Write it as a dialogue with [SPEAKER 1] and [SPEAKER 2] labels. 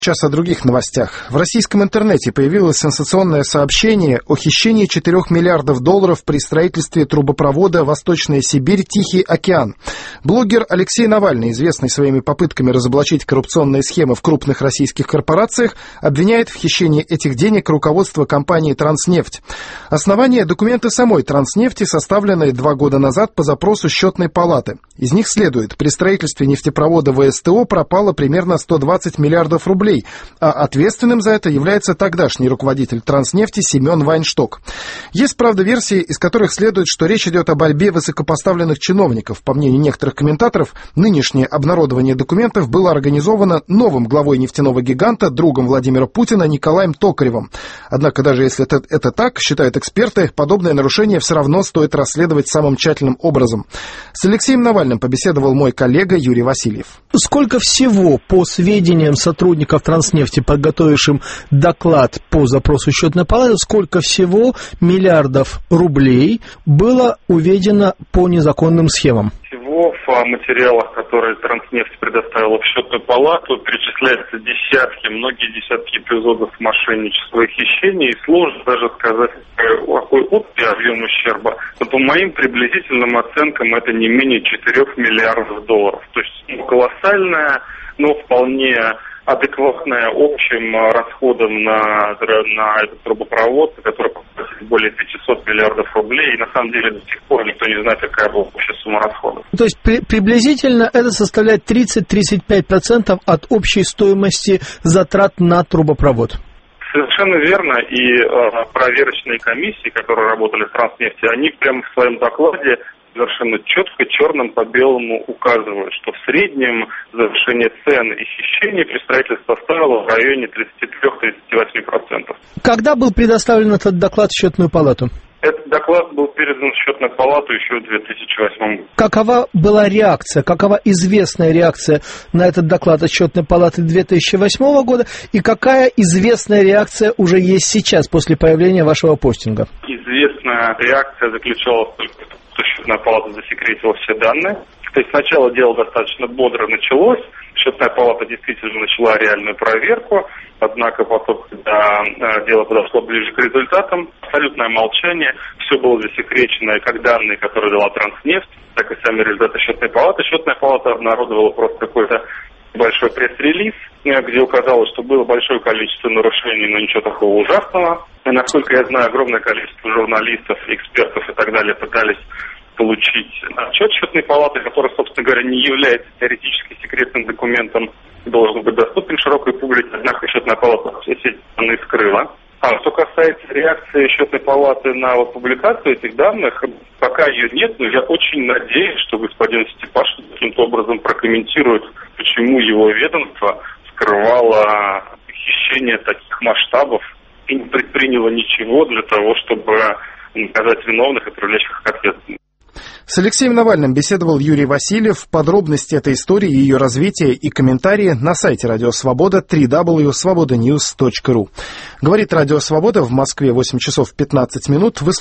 [SPEAKER 1] Сейчас о других новостях. В российском интернете появилось сенсационное сообщение о хищении $4 миллиардов при строительстве трубопровода «Восточная Сибирь. Тихий океан». Блогер Алексей Навальный, известный своими попытками разоблачить коррупционные схемы в крупных российских корпорациях, обвиняет в хищении этих денег руководство компании «Транснефть». Основание — документы самой «Транснефти», составленные 2 года назад по запросу Счетной палаты. Из них следует, при строительстве нефтепровода ВСТО пропало примерно 120 миллиардов рублей, а ответственным за это является тогдашний руководитель «Транснефти» Семен Вайншток. Есть, правда, версии, из которых следует, что речь идет о борьбе высокопоставленных чиновников. По мнению некоторых комментаторов, нынешнее обнародование документов было организовано новым главой нефтяного гиганта, другом Владимира Путина Николаем Токаревым. Однако, даже если это так, считают эксперты, подобное нарушение все равно стоит расследовать самым тщательным образом. С Алексеем Навальным побеседовал мой коллега Юрий Васильев.
[SPEAKER 2] Сколько всего, по сведениям сотрудников Транснефти, подготовившим доклад по запросу Счетной палаты, сколько всего миллиардов рублей было уведено по незаконным схемам?
[SPEAKER 3] Всего в материалах, которые Транснефть предоставила в Счетную палату, перечисляются многие десятки эпизодов мошенничества и хищений. И сложно даже сказать, какой общий объем ущерба. Но по моим приблизительным оценкам это не менее $4 миллиардов. То есть колоссальная, но вполне адекватная общим расходам на этот трубопровод, который попросил более 500 миллиардов рублей. И на самом деле до сих пор никто не знает, какая была общая сумма расходов.
[SPEAKER 2] То есть приблизительно это составляет 30-35% от общей стоимости затрат на трубопровод.
[SPEAKER 3] Совершенно верно. И проверочные комиссии, которые работали в Транснефти, они прямо в своем докладе совершенно четко, черным по белому указывают, что в среднем завышение цен и хищений при строительстве составило в районе 33-38%.
[SPEAKER 2] Когда был предоставлен этот доклад в Счетную палату?
[SPEAKER 3] Этот доклад был передан в Счетную палату еще в 2008 году.
[SPEAKER 2] Какова была реакция, какова известная реакция на этот доклад от Счетной палаты 2008 года и какая известная реакция уже есть сейчас после появления вашего постинга?
[SPEAKER 3] Известная реакция заключалась только в том, что Счетная палата засекретила все данные. То есть сначала дело достаточно бодро началось, Счетная палата действительно начала реальную проверку, однако потом, когда дело подошло ближе к результатам, абсолютное молчание, все было засекречено, как данные, которые дала Транснефть, так и сами результаты Счетной палаты. Счетная палата обнародовала просто какой-то большой пресс-релиз, где указалось, что было большое количество нарушений, но ничего такого ужасного. И, насколько я знаю, огромное количество журналистов, экспертов и так далее пытались получить отчет Счетной палаты, который, собственно говоря, не является теоретически секретным документом, должен быть доступен широкой публике, однако Счетная палата все эти данные скрыла. Что касается реакции Счетной палаты на публикацию этих данных, пока ее нет, но я очень надеюсь, что господин Степашин каким-то образом прокомментирует, почему его ведомство скрывало хищение таких масштабов и не предприняло ничего для того, чтобы наказать виновных и привлечь их к ответственности.
[SPEAKER 1] С Алексеем Навальным беседовал Юрий Васильев. Подробности этой истории, ее развития и комментарии на сайте Радио Свобода www.svobodanews.ru. Говорит Радио Свобода, в Москве 8 часов 15 минут.